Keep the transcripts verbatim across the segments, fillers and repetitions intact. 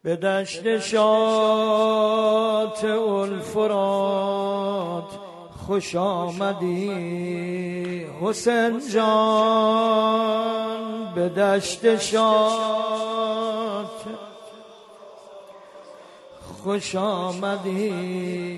به دشت شاطئ الفرات خوش آمدی حسین جان، به دشت شاطئ خوش آمدی.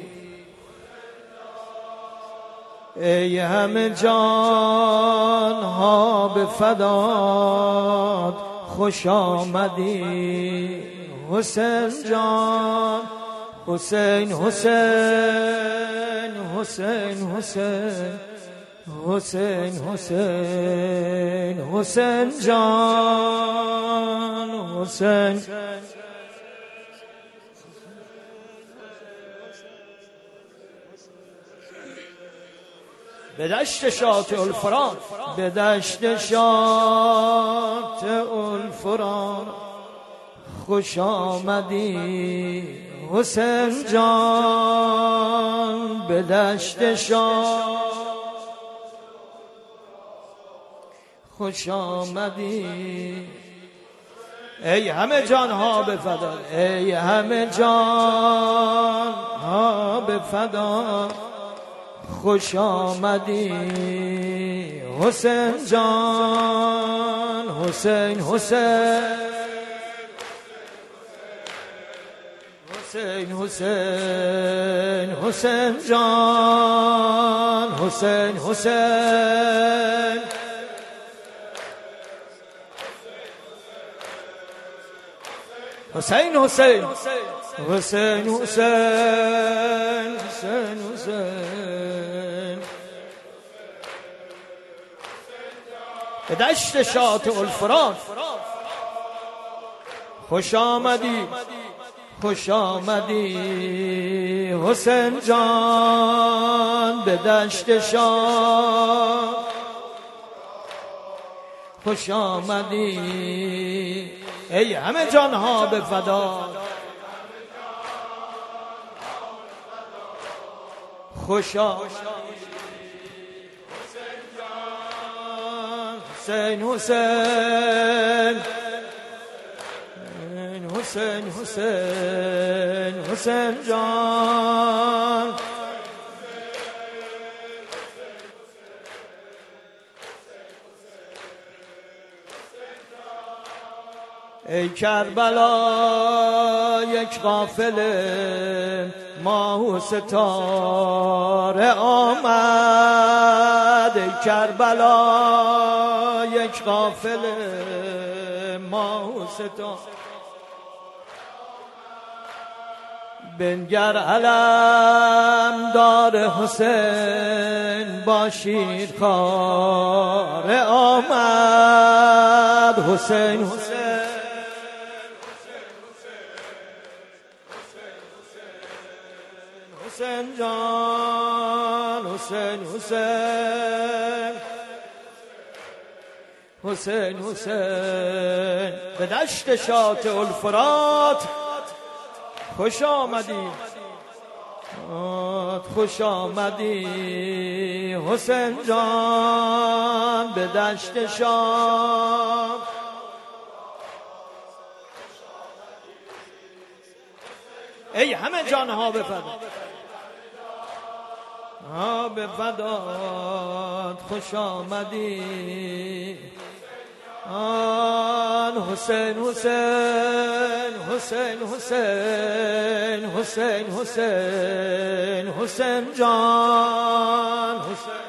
ای همه جان ها به فدات خوش آمدی حسین جان. حسین حسین حسین حسین حسین حسین حسین جان حسین. به دشت شاطئ الفرات، به دشت شاطئ الفرات خوش آمدی حسین جان، به دشت شاطئ خوش آمدی. ای همه جان ها به فدا، ای همه جان ها به فدا خوش آمدی حسین جان. حسین حسین حسین حسین حسین جان. حسین حسین حسین حسین حسین حسین حسین حسین. به دشت شاطئ الفرات خوش آمدی خوش آمدی حسین جان، به دشت شاطئ خوش آمدی. ای همه جان ها به فدا خوش آمدی حسین حسین حسین حسین حسین جان. ای کربلا یک قافله ماه و ستاره آمد. ای کربلا یک قافله ماه و ستاره، بنگر علم دار حسین با شیرخوار آمد. حسین حسین حسین جان. حسین حسین حسین حسین. به دشت شاطئ الفرات خوش آمدی خوش آمدی حسین جان، به دشت شاطئ ای همه جان ها به فدا ها به فدات خوش آمدی آن. حسین حسین حسین حسین حسین حسین حسین جان. حسین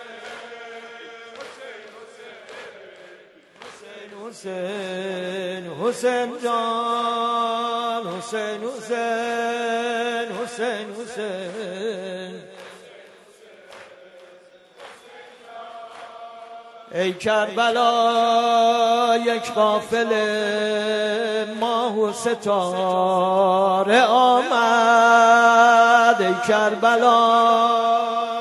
حسین حسین جان. حسین حسین حسین حسین. ای کربلا یک قافله ماه و ستاره آمد. ای کربلا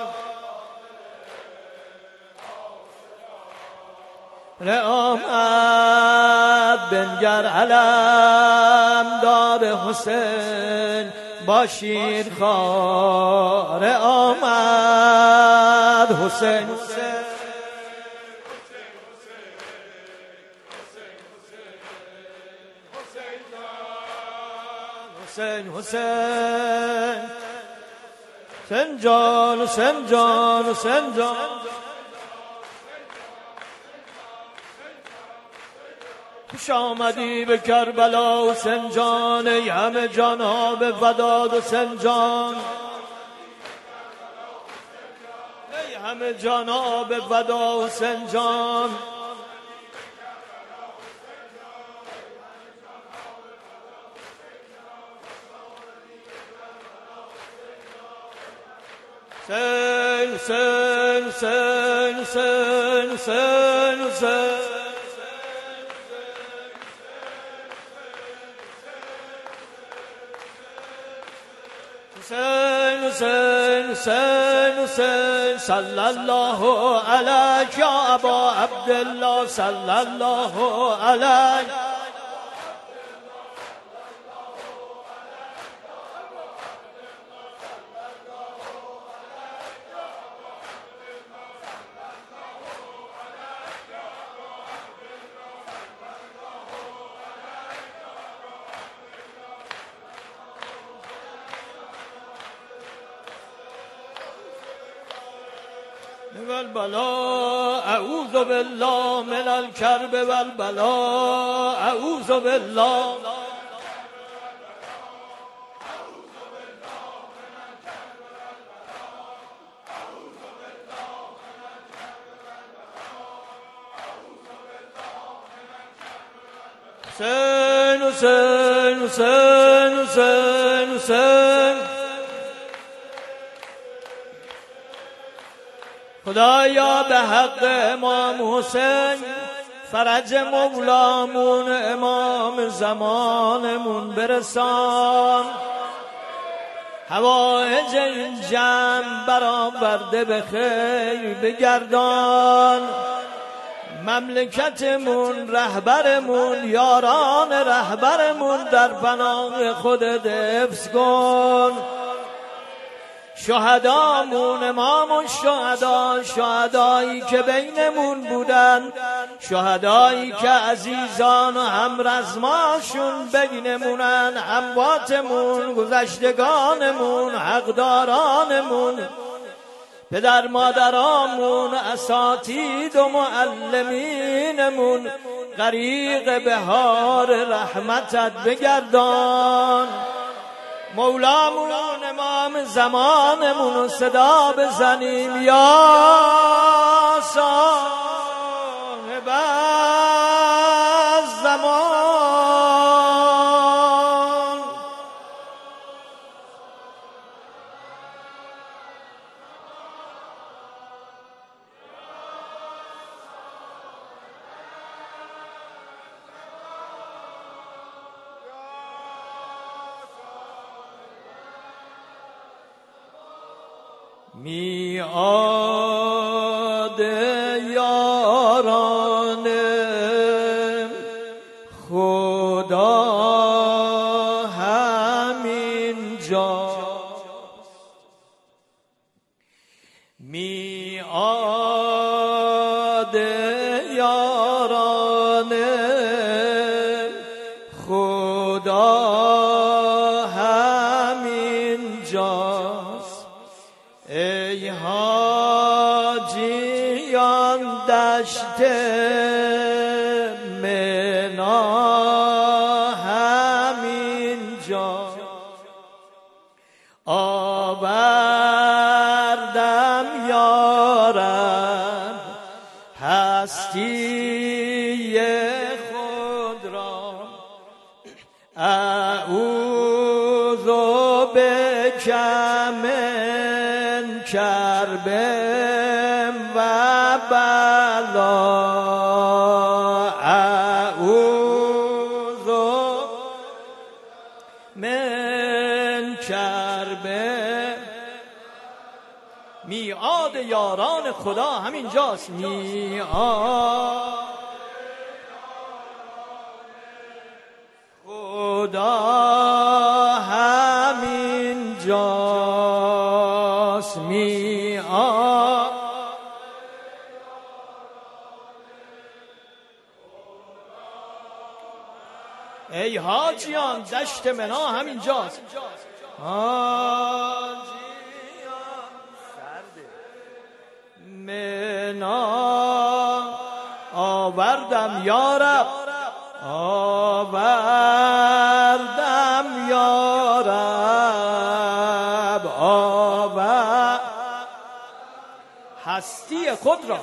آمد، بنگر علم دار حسین با شیرخوار آمد. حسین حسین حسین حسین حسین جان حسین جان حسین جان خوش آمدی به کربلا حسین جان ای همه جانها به فداد حسین جان ای همه جانها به فدا حسین جان حسین حسین حسین حسین حسین حسین حسین حسین حسین حسین صلی الله علیک یا ابا عبدالله صلی الله علیک والبلا اعوذ بالله من الكرب والبلا اعوذ بالله حسین حسین حسین حسین حسین خدایا به حق امام حسین فرج مولامون امام زمانمون برسان حوائج این جمع برآورده به خیر بگردان مملکتمون رهبرمون یاران رهبرمون در پناه خودت حفظ کن شهدامون امام الشهدا شهدایی که بینمون بودن شهدایی که عزیزان و همرزماشون بینمونن امواتمون گذشتگانمون حقدارانمون پدر مادرامون اساتید و معلمینمون غریق بهار رحمتت بگردان مولامون امام زمانمون صدا بزنیم یا صاحب الزمان میعاد یاران خدا همین جاست میعاد یاران خدا همین جاست ای حاجیان دشت منا همین جا آوردم یارم هستی خود را اعوذ بک من کربم و بلا اعوذ من کربم میعاد یاران خدا همینجاست میعاد خدا همینجاست میعاد ای حاجیان حاجیان دشت منا همینجاست. حاجیان منا آوردم یارب، آوردم یارب، آورد هستی خود را،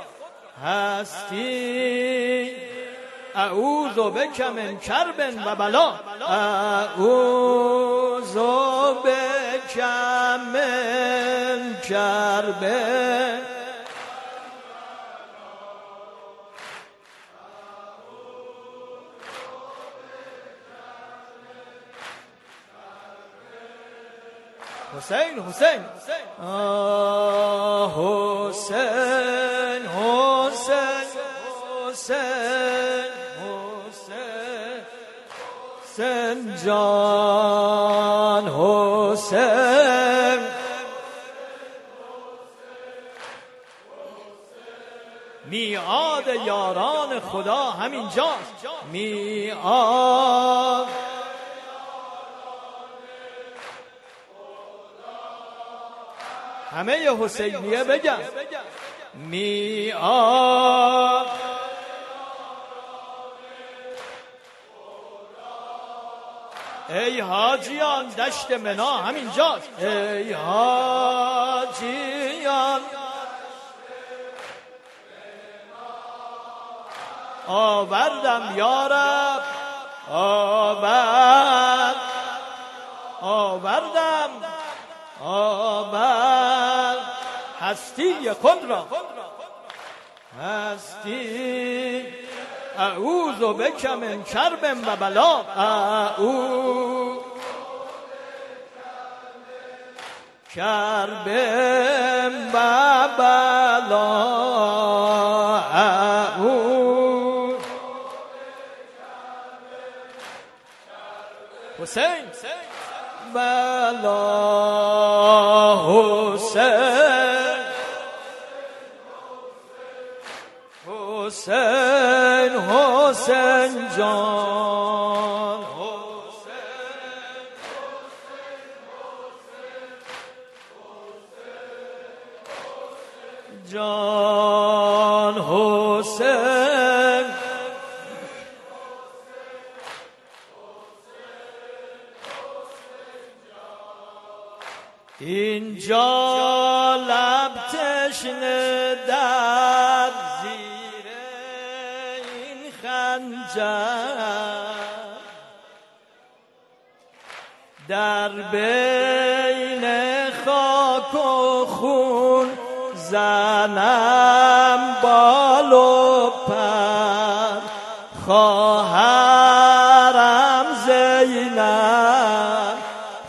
هستی اعوذ بک من کرب و بلا، اعوذ بک من کرب. حسین حسین آه حسین حسین حسین حسین حسین جان حسین میعاد یاران خدا همینجاست. میعاد همه حسینیه بگم میعاد ای حاجیان دشت منا همینجاست. ای حاجیان آوردم یارب، آورد آوردم آورد هستی خود را، هستی اعوذ بک من کرب و بلا، اعوذ کرب و بلا، اعوذ حسین بلا حسین حسین حسین جان حسین جان حسین اینجا لب تشنه در زیر این خنجر، در بین خاک و خون زنم بال و پر، خواهرم زینب،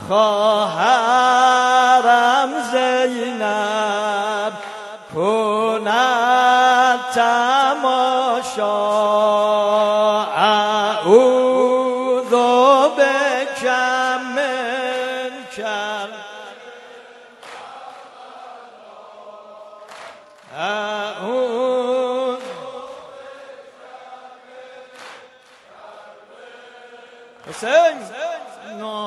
خواهرم زینب کند تماشا، اعوذ بک من کرب، اعوذ حسین نا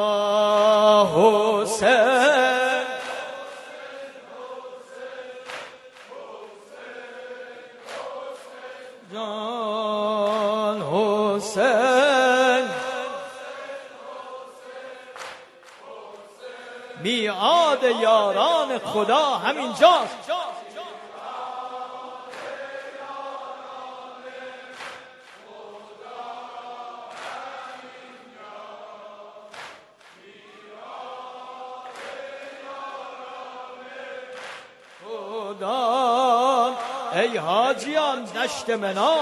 حسین جان حسین میعاد یاران خدا همینجاست. ای حاجیان دشت منا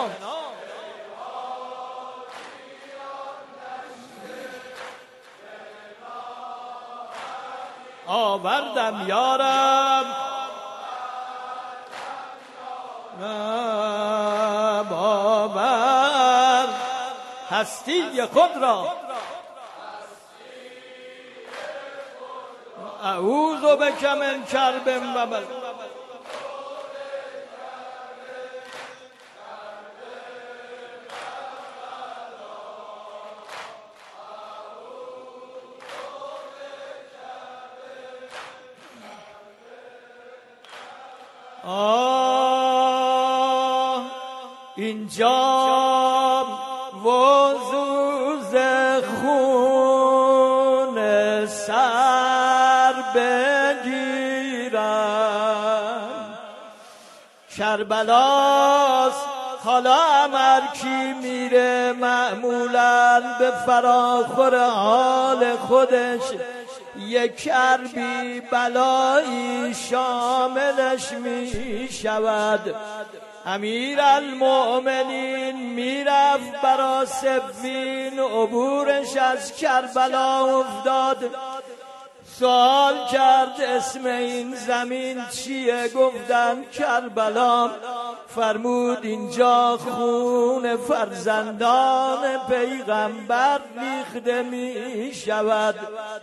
آوردم یارم، آورد هستی خود را، اعوذ بک من کرب و بلا، آه اینجا وضوز خون سر بگیرم، کربلاست حالا امر کی میره معمولاً به فراخور حال خودش یک کربی بلایی شاملش می شود. امیر المؤمنین میرفت برا سفین، عبورش از کربلا افتاد، سوال کرد اسم این زمین چیه؟ گفتن کربلا. فرمود اینجا خون فرزندان پیغمبر ریخته می شود.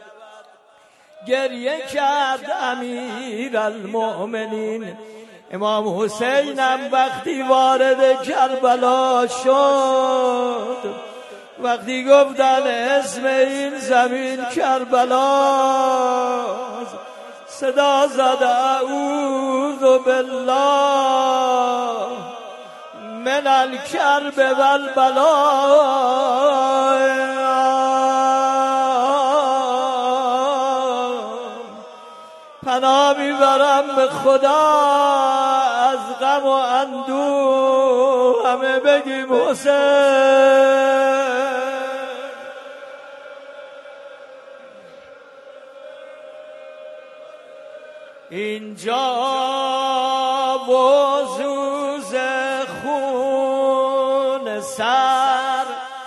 گریه کرد امیر المؤمنین. امام حسینم وقتی وارد کربلا شد، وقتی گفتن اسم این زمین کربلا، صدا زد اعوذ بالله من الکرب والبلاء. پناه میبرم به خدا از غم و اندوه، همه بگیم حسین. اینجا وضوز خون سر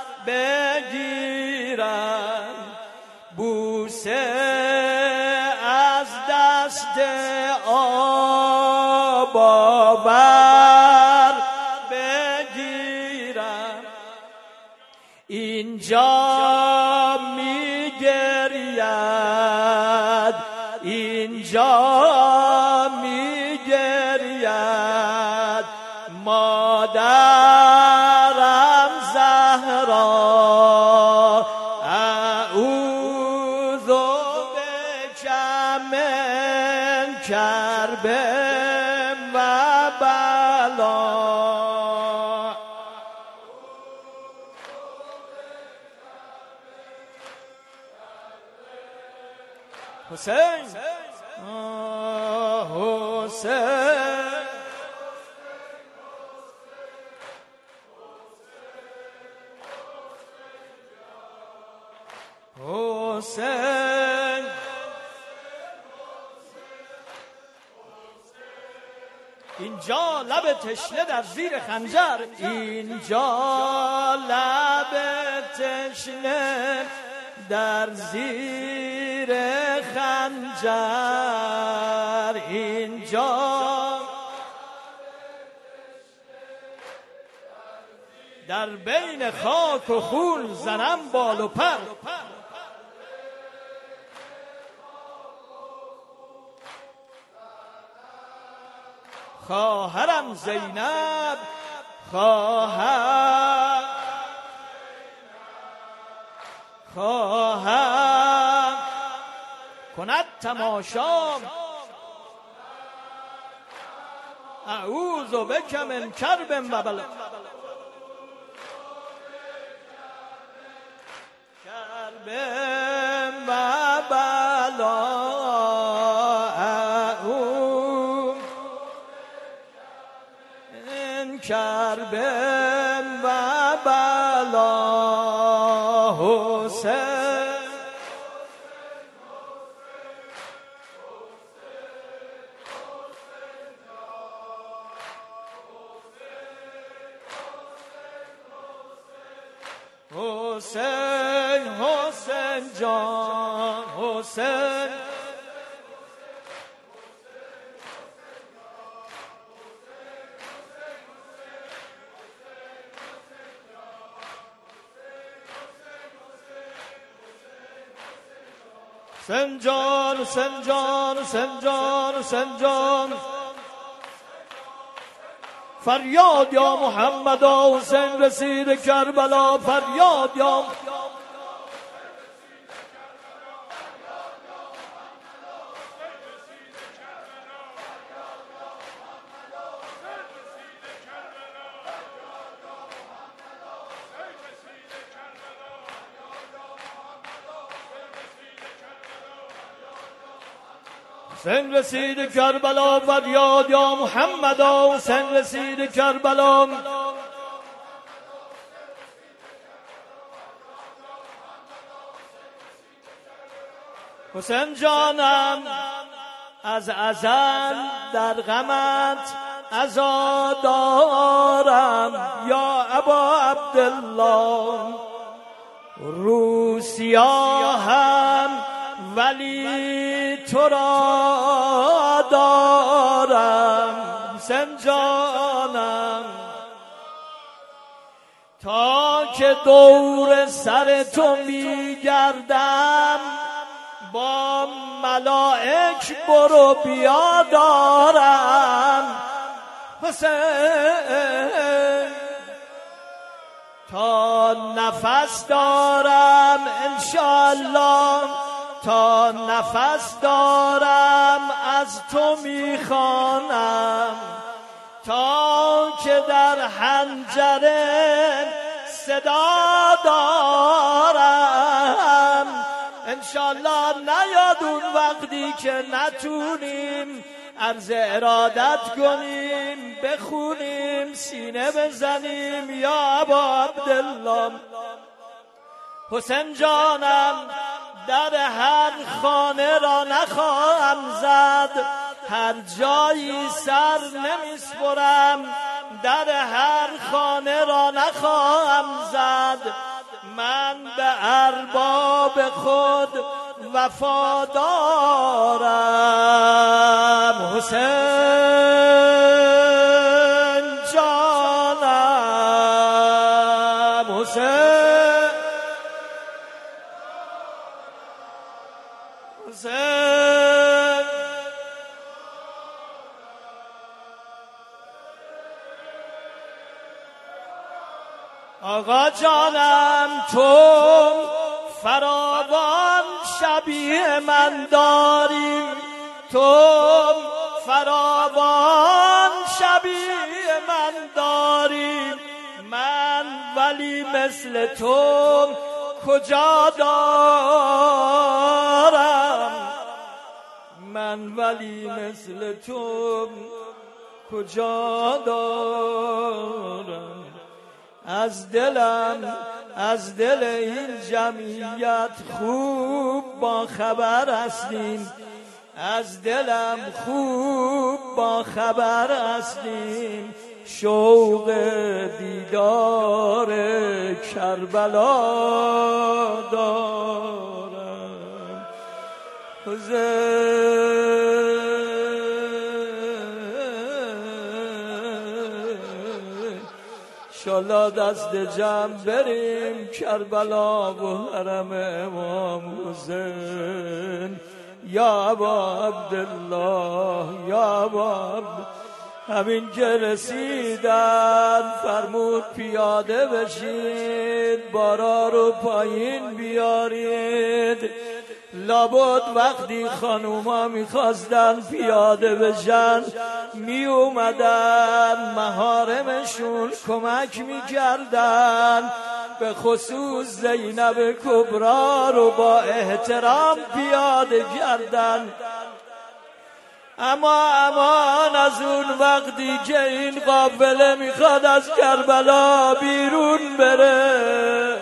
بگیرم، بوسه از دست آب آور بگیرم. اینجا میگرید، اینجا میگرید مادرم زهرا، اعوذ بک من کرب و بلا. حسین حسین حسین اینجا لب تشنه در زیر خنجر، اینجا لب تشنه در زیر خنجر، اینجا در بین خاک و خون زنم بال و پر. خواهرم زینب، خواهر خواهر کند تماشام، اعوذ بک من کرب و بلا. کرب و بلا، اعوذ من کرب و بلا. حسین حسین حسین جان حسین. سنجان سنجان سنجان سنجان فریاد یا محمد حسین رسید کربلا، فریاد یا حسین رسید کربلا فریاد یا محمد، حسین رسید کربلا. حسین جانم از ازل در غمت عزا دارم یا ابا عبدالله، رو سیاهم ولی تو را دارم. حسین جانم تا که دور سر تو میگردم، با ملائک برو بیا دارم. حسین تا نفس دارم انشاءالله، تا نفس دارم از تو میخوانم، تا که در حنجره صدا دارم. انشالله نیاد اون وقتی که نتونیم عرض ارادت کنیم، بخونیم، سینه بزنیم یا ابا عبدالله. حسین جانم در هر خانه را نخواهم زد، هر جایی سر نمیسپرم، در هر خانه را نخواهم زد. من به ارباب خود وفادارم. حسین جانم، حسین حسین آقا جانم تو فراوان شبیه من داری، تو فراوان شبیه من داری، من ولی مثل تو کجا دارم، من ولی مثل تو کجا دارم. از دلم از دل این جمعیت خوب با خبر هستیم، از دلم خوب با خبر هستیم. شوق دیدار کربلا دارم. انشالله دست جمع بریم کربلا و حرم امام حسین یا ابا عبدالله، یا ابا عبدالله. همین که رسیدن فرمود پیاده بشید، بارا رو پایین بیارید. لابد وقتی خانوما میخواستن پیاده بشن می اومدن محارمشون کمک میکردن، به خصوص زینب کبرا رو با احترام پیاده کردن. اما امان از اون وقتی که این قافله میخواد از کربلا بیرون بره،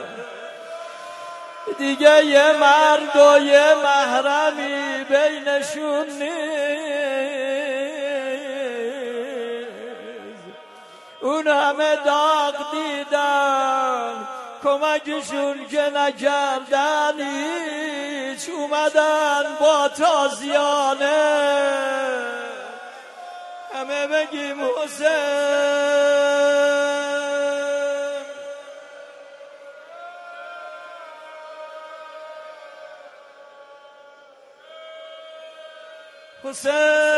دیگه یه مرد و یه محرمی بینشون نیست. اون همه داغ دیدن، کمکشون که نکردن هیچ، اومدن با تازیانه همه بگیم حسین. حسین